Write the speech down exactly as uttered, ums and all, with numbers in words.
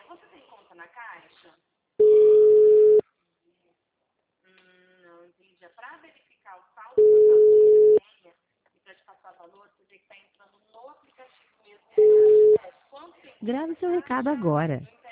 você tem conta na Caixa? Hum, não entendi. Para verificar o saldo da sua senha e para te passar valor, você tem que estar entrando no aplicativo mesmo. É, quanto tempo Grave na seu recado Caixa? agora.